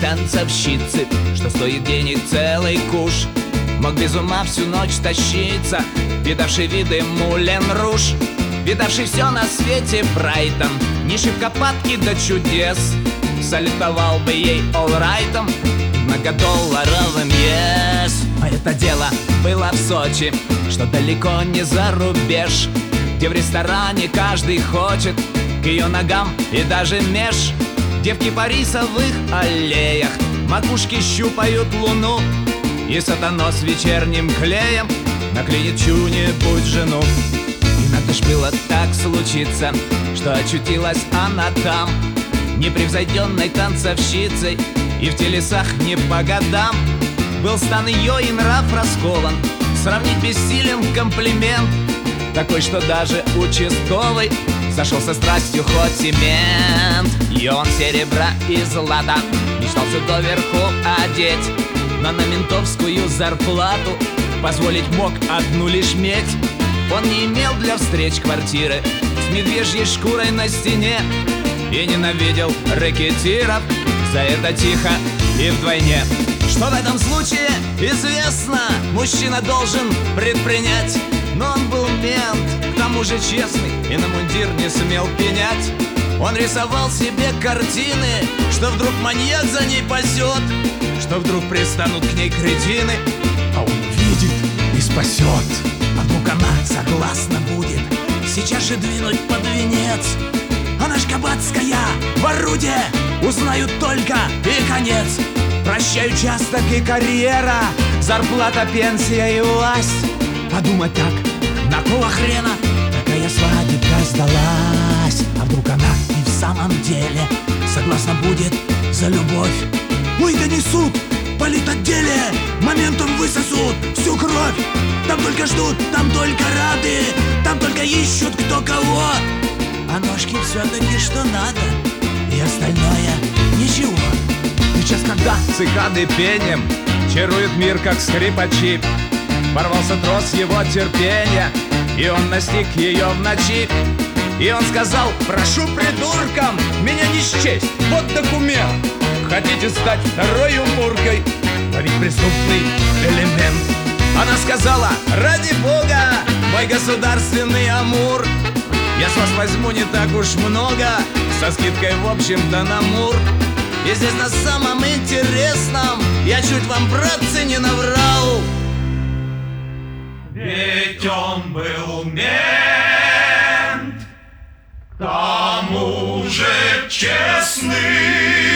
танцовщицы, что стоит денег целый куш. Мог без ума всю ночь тащиться, видавший виды Мулен Руж, видавший все на свете Брайтон, не шибко падки до чудес, салютовал бы ей олрайтом, многодолларовым yes. А это дело было в Сочи, что далеко не за рубеж, где в ресторане каждый хочет к ее ногам и даже меж. Девки по рисовых аллеях макушки щупают луну, и сатана с вечерним клеем наклинит чью-нибудь жену. Иногда ж было так случиться, что очутилась она там, непревзойденной танцовщицей, и в телесах не по годам. Был стан ее и нрав раскован, сравнить бессилен комплимент, такой, что даже участковый зашел со страстью хоть и мент. И он серебра и злата мечтал все доверху одеть, но на ментовскую зарплату позволить мог одну лишь медь. Он не имел для встреч квартиры с медвежьей шкурой на стене и ненавидел рэкетиров за это тихо и вдвойне. Что в этом случае известно, мужчина должен предпринять, но он был мент, к тому же честный, и на мундир не смел пенять. Он рисовал себе картины, что вдруг маньяк за ней пасет, что вдруг пристанут к ней кретины, а он увидит и спасет. А вдруг она согласна будет сейчас же двинуть под венец. Она ж кабацкая, в орудие, узнают только и конец. Прощай участок и карьера, зарплата, пенсия и власть. Подумать так, на кого хрена такая свадебка сдалась? А вдруг она и в самом деле согласна будет за любовь? Ой, донесут политотделе, моментом высосут всю кровь. Там только ждут, там только рады, там только ищут кто кого. А ножки все-таки что надо, и остальное ничего. Сейчас, когда цикады пением чаруют мир, как скрипачи, порвался трос его терпения, и он настиг ее в ночи. И он сказал: прошу придуркам меня не счесть, вот документ. Хотите стать второй Муркой, ловить преступный элемент? Она сказала: ради бога, мой государственный амур, я с вас возьму не так уж много, со скидкой в общем-то на Мур. И здесь на самом интересном я чуть вам, братцы, не наврал. Ведь он был мент, к тому же честный.